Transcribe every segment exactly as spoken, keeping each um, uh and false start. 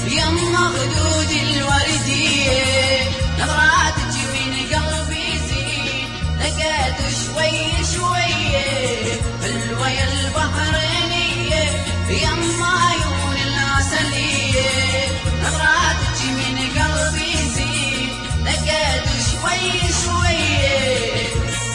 يما خدود الوردية نظراتك من قلبي زين لقيت شوي شوية حلوة يا البحرينية يما عيون العسلية نظراتك من قلبي زين لقيت شوي شوية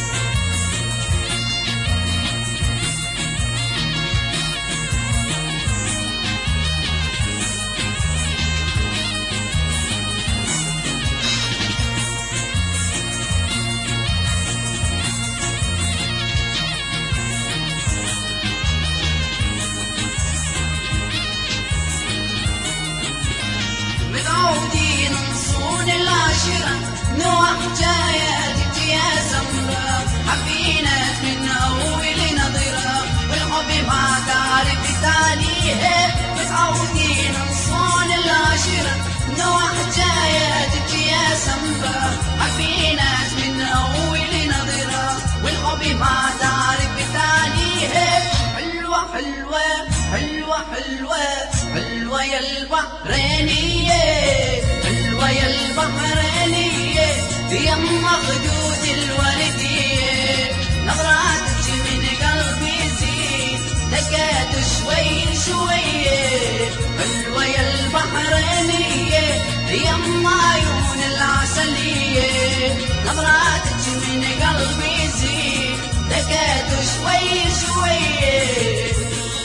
متعودين نصون العشرة نوع حكاياتك يا سمرة حبيناك من أول نظرة والحب ما تعرف تانيها متعودين نصون العشرة نوع حكاياتك يا سمرة حبيناك من أول نظرة والحب ما تعرف تانيها حلوة حلوة حلوة حلوة حلوة يا البحرينية حلوة يا البحرينية يما خدود الوردية نظراتك من قلبي زين لقيت شوي شوية حلوة يا البحرينية يما عيون العسلية نظراتك من قلبي زين لقيت شوي شوية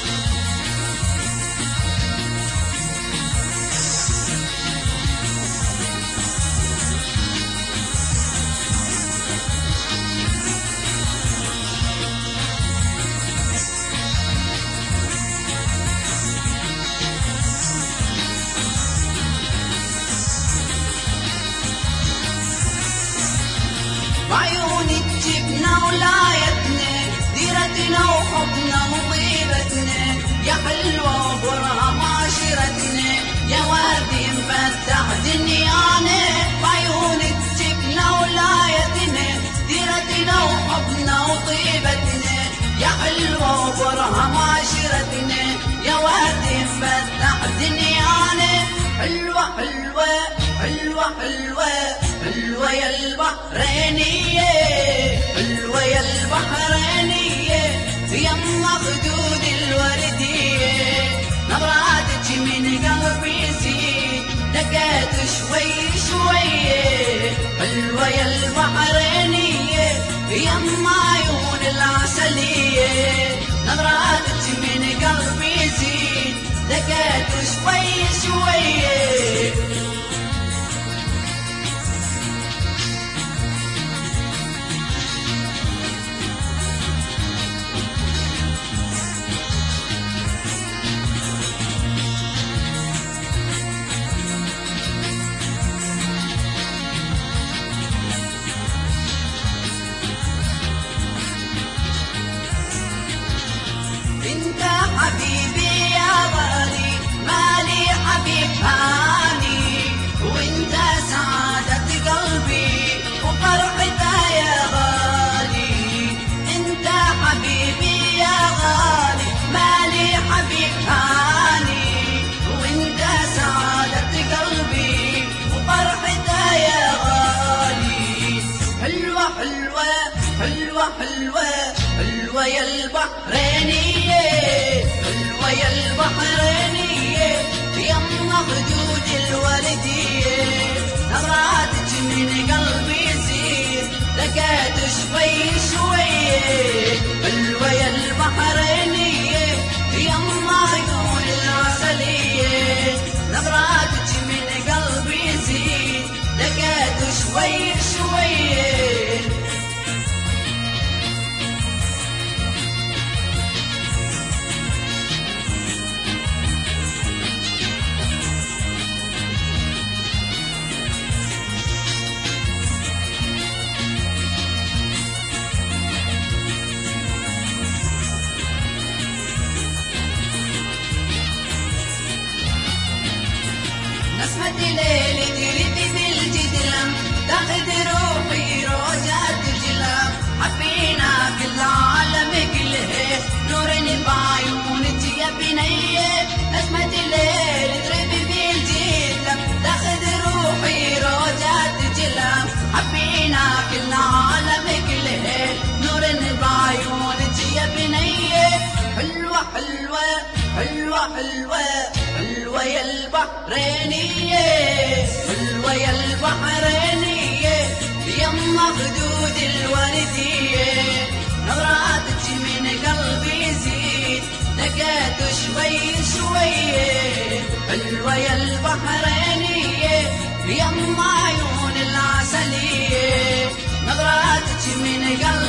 بعيونك جبنا ولايتنا ديرتنا وحبنا وطيبتنا يا حلوة وبرها معاشرتنا يا وردي مفتح دنيانا بعيونك جبنا ولايتنا ديرتنا وحبنا وطيبتنا يا حلوة وبرها معاشرتنا يا وردي مفتح دنيانا حلوة حلوة حلوة حلوة حلوة يا البحرينية حلوة يا البحرينية يما خدود الوردية نظراتك من قلبي زين لقيت شوي شوية حلوة يا البحرينية يما عيون العسلية نظراتك من قلبي زين لقيت شوي شوية انت حبيبي يا غالي مالي حبيب هاني وانت سعادة قلبي وفرحتها يا غالي انت حبيبي يا غالي مالي حبيب هاني وانت سعادة قلبي وفرحتها يا غالي حلوة حلوة حلوة حلوة حلوة يا البحرينية حلوة يا البحرينية يما خدود الوردية نظراتك من قلبي زين لقيت شوي شوية حلوة يا البحرينية يما عيون العسلية نظراتك من قلبي زين لقيت شوي شوية نسمة ليل تريد بالجدلم تاخد روحي روجات جلم حبينا كل عالم كله نورني بعيونك يا بنية نسمة ليل تريد بالجدلم حلوة حلوة يا البحرينية حلوة يا البحرينية يما خدود الوردية نظراتك من قلبي يزيد نكات شوي شوية حلوة يا البحرينية يما عيون العسلية نظراتك من قلبي